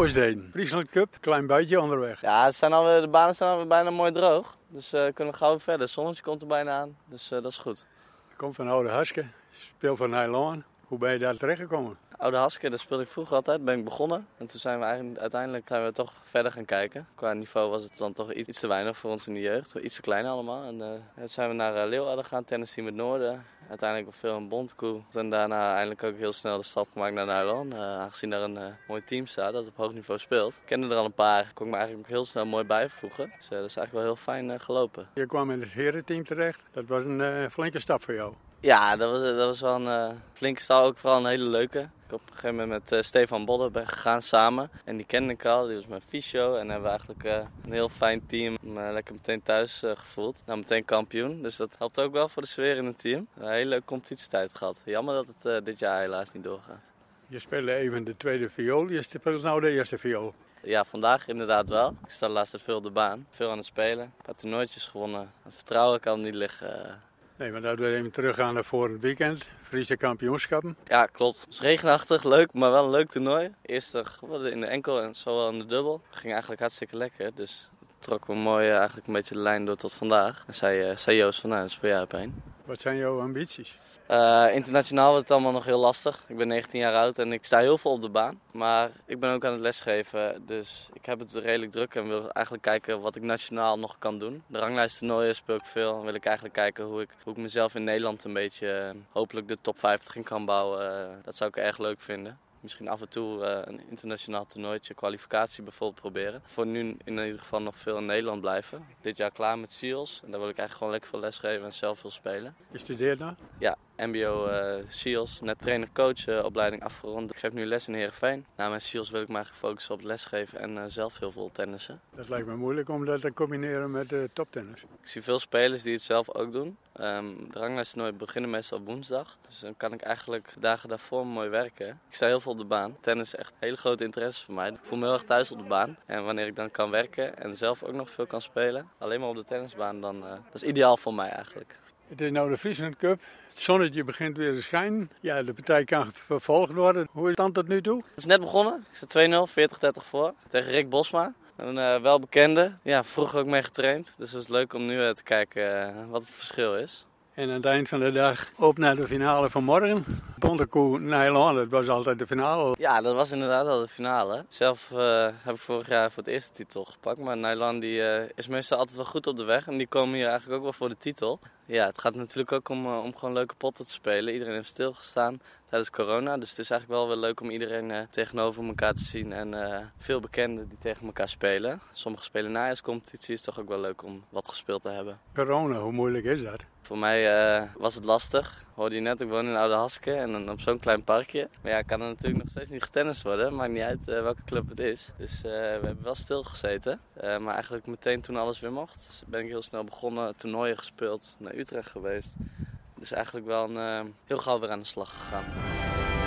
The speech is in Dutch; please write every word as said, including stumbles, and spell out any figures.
trouwens deden. Friesland Cup, klein beetje onderweg. Ja, het zijn alweer, de banen zijn alweer bijna mooi droog. Dus uh, kunnen we gauw verder. Het zonnetje komt er bijna aan, dus uh, dat is goed. Je komt van Oude Haske, speelt van Nijloan. Hoe ben je daar terechtgekomen? Oude Haske, daar speelde ik vroeger altijd, ben ik begonnen. En toen zijn we eigenlijk, uiteindelijk zijn we toch verder gaan kijken. Qua niveau was het dan toch iets, iets te weinig voor ons in de jeugd. Iets te klein allemaal. En uh, toen zijn we naar uh, Leeuwarden gaan, tennisteam met Noorden. Uiteindelijk nog veel in Bontekoe. En daarna eindelijk ook heel snel de stap gemaakt naar Nijloan. Uh, aangezien daar een uh, mooi team staat dat op hoog niveau speelt. Ik kende er al een paar, kon ik me eigenlijk heel snel mooi bijvoegen. Dus uh, dat is eigenlijk wel heel fijn uh, gelopen. Je kwam in het herenteam terecht. Dat was een uh, flinke stap voor jou. Ja, dat was, dat was wel een uh, flinke stap, ook vooral een hele leuke. Ik heb op een gegeven moment met uh, Stefan Bodden ben gegaan samen. En die kende ik al, die was mijn fysio. En hebben we eigenlijk uh, een heel fijn team. Me lekker meteen thuis uh, gevoeld. Nou, meteen kampioen. Dus dat helpt ook wel voor de sfeer in het team. Een hele leuke competitietijd gehad. Jammer dat het uh, dit jaar helaas niet doorgaat. Je speelde even de tweede viool. Je speelt nou de eerste viool. Ja, vandaag inderdaad wel. Ik sta de laatste veel op de baan. Veel aan het spelen. Een paar toernooitjes gewonnen. Het vertrouwen kan niet liggen. Uh, Nee, maar laten we even teruggaan naar voor het weekend. Friese kampioenschappen. Ja, klopt. Het was regenachtig, leuk, maar wel een leuk toernooi. Eerst geworden in de enkel en zowel in de dubbel. Het ging eigenlijk hartstikke lekker, dus trokken we mooi uh, eigenlijk een beetje de lijn door tot vandaag. En zei, uh, zei Joost van, nou, dat speel jij op één. Wat zijn jouw ambities? Uh, internationaal wordt het allemaal nog heel lastig. Ik ben negentien jaar oud en ik sta heel veel op de baan. Maar ik ben ook aan het lesgeven, dus ik heb het redelijk druk en wil eigenlijk kijken wat ik nationaal nog kan doen. De ranglijsttoernooien speel ik veel en wil ik eigenlijk kijken hoe ik, hoe ik mezelf in Nederland een beetje, uh, hopelijk de top vijftig in kan bouwen. Uh, dat zou ik erg leuk vinden. Misschien af en toe uh, een internationaal toernooitje, kwalificatie bijvoorbeeld proberen. Voor nu in ieder geval nog veel in Nederland blijven. Dit jaar klaar met SEALS en daar wil ik eigenlijk gewoon lekker veel lesgeven en zelf veel spelen. Je studeert dan? Ja, M B O uh, SEALS, net trainer-coach uh, opleiding afgerond. Ik geef nu les in Heerenveen. Na mijn SEALS wil ik me eigenlijk focussen op lesgeven en uh, zelf heel veel tennissen. Dat lijkt me moeilijk om dat te combineren met uh, toptennis. Ik zie veel spelers die het zelf ook doen. Um, de ranglijsttoernooien beginnen meestal op woensdag. Dus dan kan ik eigenlijk de dagen daarvoor mooi werken. Ik sta heel veel op de baan. Tennis is echt een hele grote interesse voor mij. Ik voel me heel erg thuis op de baan. En wanneer ik dan kan werken en zelf ook nog veel kan spelen, alleen maar op de tennisbaan, dan uh, dat is ideaal voor mij eigenlijk. Het is nou de Friesland Cup. Het zonnetje begint weer te schijnen. Ja, de partij kan vervolgd worden. Hoe is het dan tot nu toe? Het is net begonnen. Ik sta twee nul, veertig dertig voor. Tegen Rick Bosma. Een uh, welbekende. Ja, vroeger ook mee getraind. Dus het is leuk om nu uh, te kijken uh, wat het verschil is. En aan het eind van de dag op naar de finale van morgen. Bontekoe Nijloan, dat was altijd de finale. Ja, dat was inderdaad al de finale. Zelf uh, heb ik vorig jaar voor het eerste titel gepakt. Maar Nijloan die, uh, is meestal altijd wel goed op de weg. En die komen hier eigenlijk ook wel voor de titel. Ja, het gaat natuurlijk ook om, uh, om gewoon leuke potten te spelen. Iedereen heeft stilgestaan tijdens corona. Dus het is eigenlijk wel weer leuk om iedereen uh, tegenover elkaar te zien. En uh, veel bekenden die tegen elkaar spelen. Sommige spelen najaarscompetitie. Is toch ook wel leuk om wat gespeeld te hebben. Corona, hoe moeilijk is dat? Voor mij uh, was het lastig. Hoorde je net, ik woon in Oude Haske en dan op zo'n klein parkje. Maar ja, kan er natuurlijk nog steeds niet getennist worden. Maakt niet uit uh, welke club het is. Dus uh, we hebben wel stilgezeten. Uh, maar eigenlijk meteen toen alles weer mocht. Dus ben ik heel snel begonnen, toernooien gespeeld, naar Utrecht geweest. Dus eigenlijk wel een, uh, heel gauw weer aan de slag gegaan.